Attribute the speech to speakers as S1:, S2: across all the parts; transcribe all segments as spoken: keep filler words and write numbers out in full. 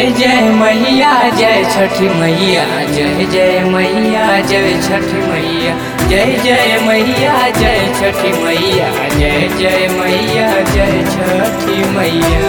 S1: जय जय मैया जय छठी मैया, जय जय मैया जय छठी मैया, जय जय मैया जय छठी मैया, जय जय मैया जय छठी मैया।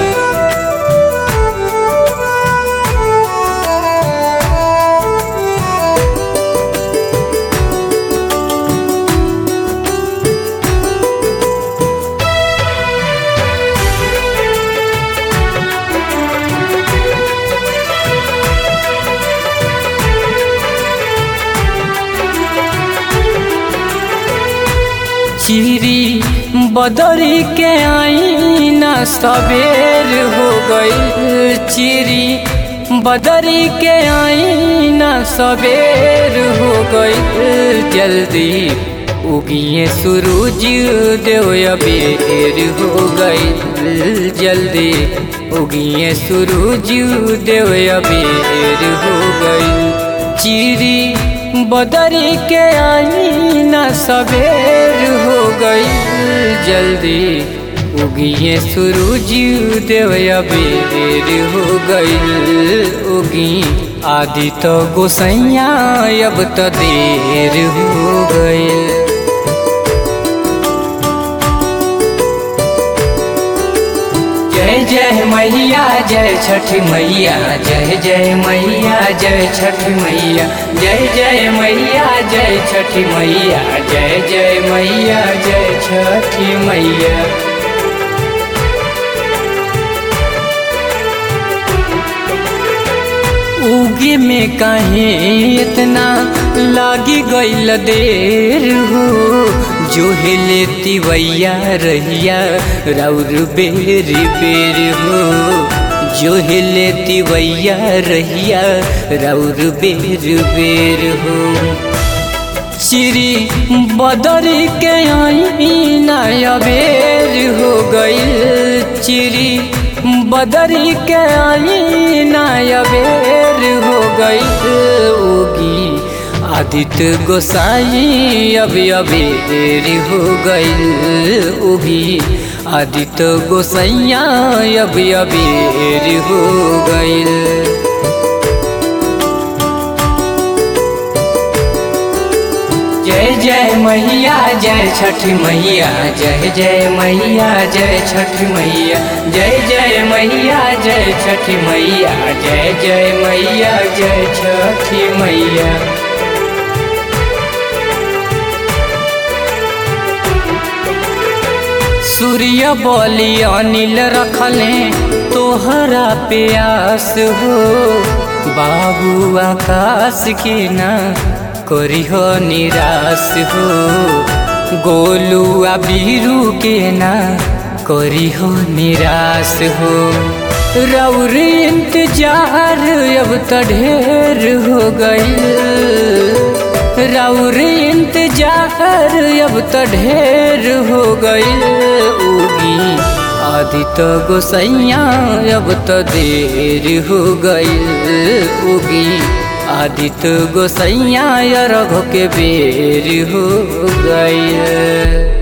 S1: चिरी बदरी के आई ना सवेर हो गई, चिरी बदरी के आई ना सवेर हो गई, जल्दी उगिए सूरज देव अबेर हो गई, जल्दी उगिए सूरज देव अबेर हो गई। चिरी बदरी के आई ना सवेर हो गई, जल्दी उगिए सूरज देव अबेर हो गई, उगी आदि तो गोसैया अब तो देर हो गई। जय जय मैया जय छठी मैया, जय जय मैया जय छठी मैया, जय जय मैया जय छठी मैया, जय जय मैया जय छठी मैया। उगे में काहे इतना लागी गईल देर हो, जो लेती वैया रहिया राउर बेर बेर हो, जो लेती वैया रहिया राउर बेर बेर हो। चिरी बदरी के आई ना अबेर हो गई, चिरी बदरी के आई ना अबेर हो गई, उगी आदित्य गोसाई अब अबेर हो गई, उगी आदित्य गोसैया अब अबेर हो गई। जय जय मैया जय छठी मैया, जय जय मैया जय छठी मैया, जय जय मैया जय छठी मैया, जय जय मैया जय छठी मैया। सूर्य बोली अनिल रखले तोहरा प्यास हो, बाबू आकाश के ना करी हो निराश हो, गोलुआ बीरू के ना करी हो निराश हो, रौर इंतजार अब तो ढेर हो गई, रौर इंतजार अब तो ढेर हो गई, उगी आदित्य गोसैया अब तो देर हो गई, उगी आदित्य गोसैया रघो के बेर हो गई।